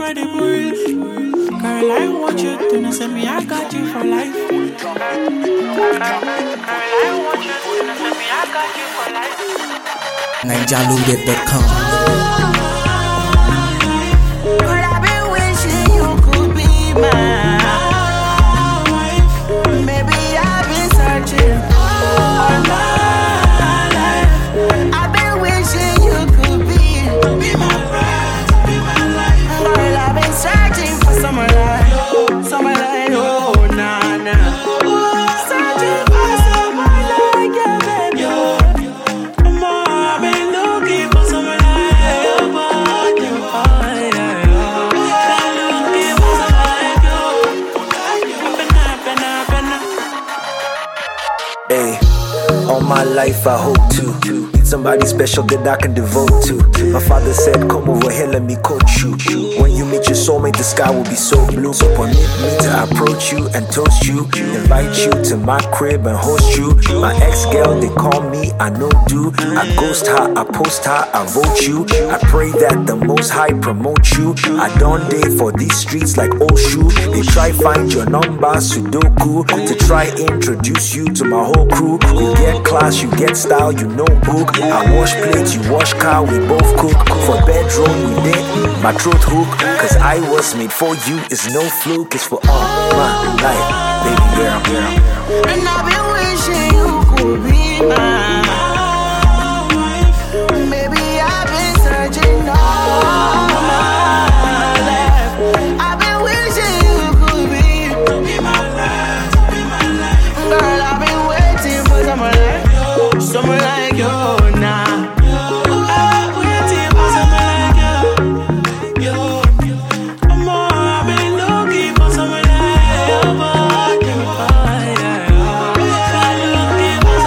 already boiled. Girl, I want you to know, say me, I got you for life. Girl, I want you to know, say me, I got you for life. NineJaLoaded.com. But I've been wishing you could be mine. Maybe I've been searching all my life. I've been wishing you could be my bride, be my life. Girl, I've been searching for someone like, oh, nah, nah. Searching for someone like you, baby. I've been looking for someone like you, but you are, looking for someone like you. Hey, all my life I hope to need somebody special that I can devote to. My father said, come over here, let me coach you. When you meet your soulmate, the sky will be so blue. So permit me to approach you and toast you, invite you to my crib and host you. My ex-girl, they call me, I know do. I ghost her, I post her, I vote you. I pray that the Most High promote you. I don't date for these streets like old shoe. They try find your number, Sudoku, to try introduce you to my whole crew. You get class, you get style, you know book. I wash plates, you wash car, we both cook. For bedroom, we did my throat hook. Cause I was made for you, it's no fluke. It's for all my life, baby girl. And I've been wishing you could be mine. Maybe I've been searching all my life. I've been wishing you could be my life, be my life. Girl, I've been waiting for someone like you now. I've been waiting for someone like you. I've been looking for someone like you, but you are, looking for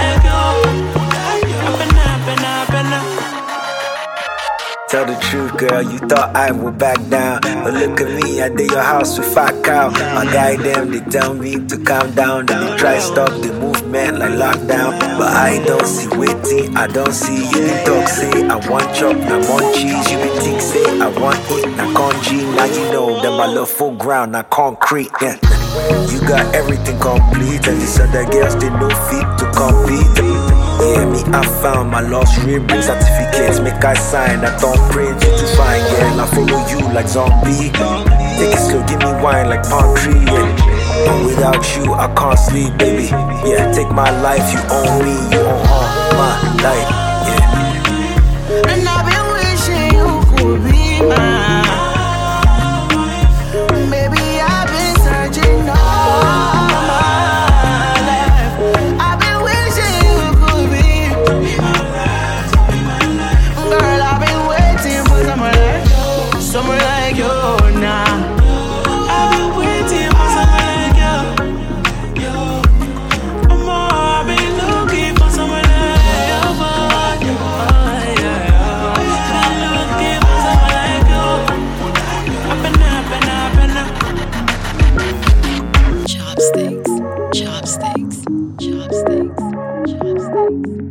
someone like you. Tell the truth, girl, you thought I would back down. But look at me, I did your house with 5 cow. My guy them, they tell me to calm down. Then they try stop the movement like lockdown. But I don't see waiting, I don't see you. They talk, say, I want chop, I want cheese. You be think, say, I want eat, I can't G. Now you know that my love full ground, not concrete, yeah. You got everything complete. And these other girls, they no fit to compete. Yeah, me, I found my lost rib certificates. Make I sign, I don't print you to find, yeah. I follow you like zombie. Take it slow, give me wine like palm tree, yeah. And without you, I can't sleep, baby. Yeah, take my life, you own me, you own all my life, yeah. And I've been wishing you could be mine. Maybe I've been searching all my life. I've been wishing you could be my life, be my life. Girl, I've been waiting for someone like you now. I've been waiting for someone like you. I've been looking for someone like you, but you are, looking for someone like you. Chopsticks, chopsticks, chopsticks, chopsticks.